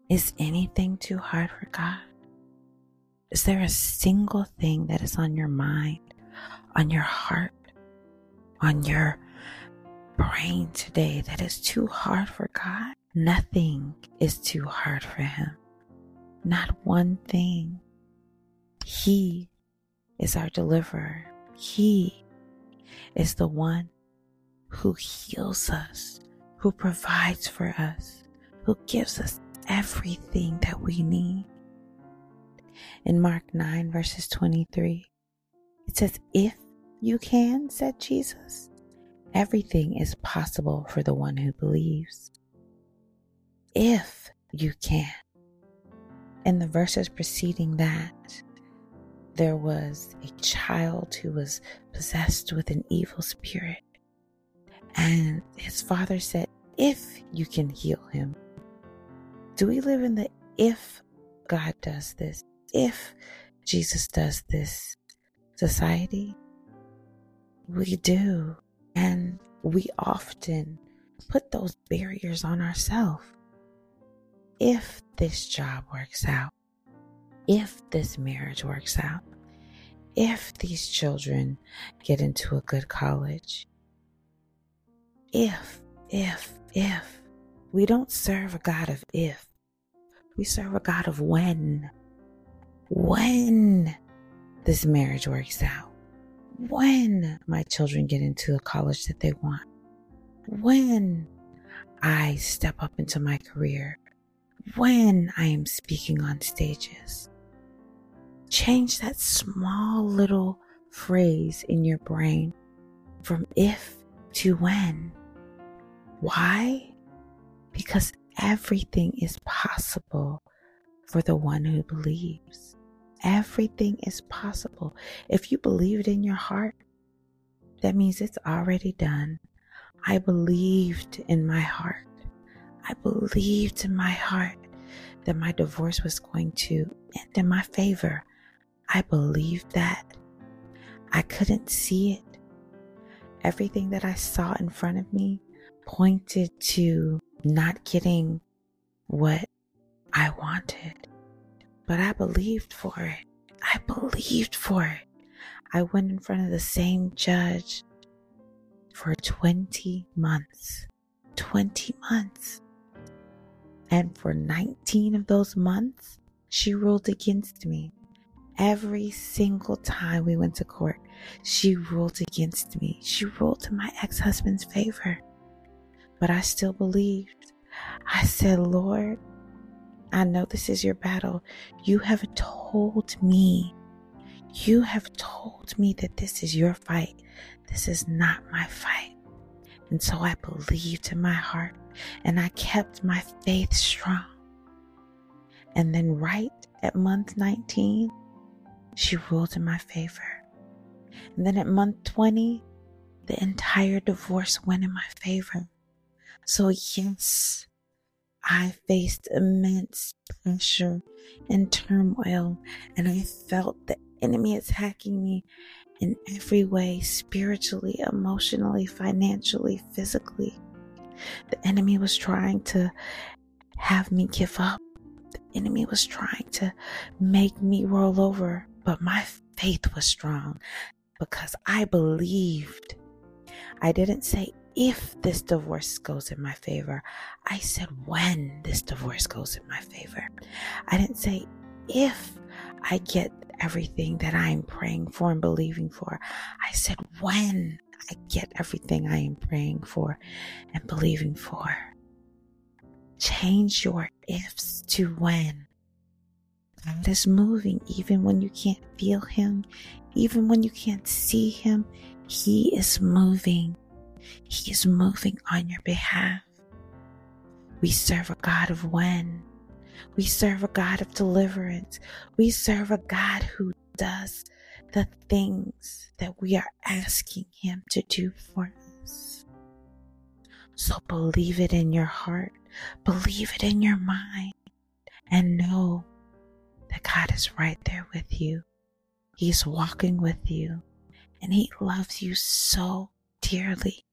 Is anything too hard for God? Is there a single thing that is on your mind, on your heart, on your brain today that is too hard for God? Nothing is too hard for Him. Not one thing. He is our deliverer. He is the one who heals us, who provides for us, who gives us everything that we need. In Mark 9 verses 23, it says, "If you can," said Jesus, "everything is possible for the one who believes." If you can. In the verses preceding that, there was a child who was possessed with an evil spirit. And his father said, "If you can heal him." Do we live in the if God does this, if Jesus does this society? We do. And we often put those barriers on ourselves. If this job works out, if this marriage works out, if these children get into a good college, if. We don't serve a God of if. We serve a God of when. When this marriage works out. When my children get into a college that they want. When I step up into my career. When I am speaking on stages. Change that small little phrase in your brain from if to when. Why? Because everything is possible for the one who believes. Everything is possible. If you believe it in your heart, that means it's already done. I believed in my heart. I believed in my heart that my divorce was going to end in my favor. I believed that. I couldn't see it. Everything that I saw in front of me pointed to not getting what I wanted. But I believed for it. I believed for it. I went in front of the same judge for 20 months. 20 months. And for 19 of those months, she ruled against me. Every single time we went to court, she ruled against me. She ruled in my ex-husband's favor. But I still believed. I said, "Lord, I know this is your battle. You have told me that this is your fight. This is not my fight." And so I believed in my heart and I kept my faith strong. And then right at month 19, she ruled in my favor. And then at month 20, the entire divorce went in my favor. So yes, I faced immense pressure and turmoil, and I felt the enemy attacking me in every way, spiritually, emotionally, financially, physically. The enemy was trying to have me give up. The enemy was trying to make me roll over, but my faith was strong because I believed. I didn't say if this divorce goes in my favor. I said when this divorce goes in my favor. I didn't say if I get everything that I am praying for and believing for. I said when I get everything I am praying for and believing for. Change your ifs to when. God is moving even when you can't feel Him, even when you can't see Him. He is moving. He is moving on your behalf. We serve a God of when. We serve a God of deliverance. We serve a God who does the things that we are asking Him to do for us. So believe it in your heart. Believe it in your mind. And know that God is right there with you. He's walking with you. And He loves you so dearly.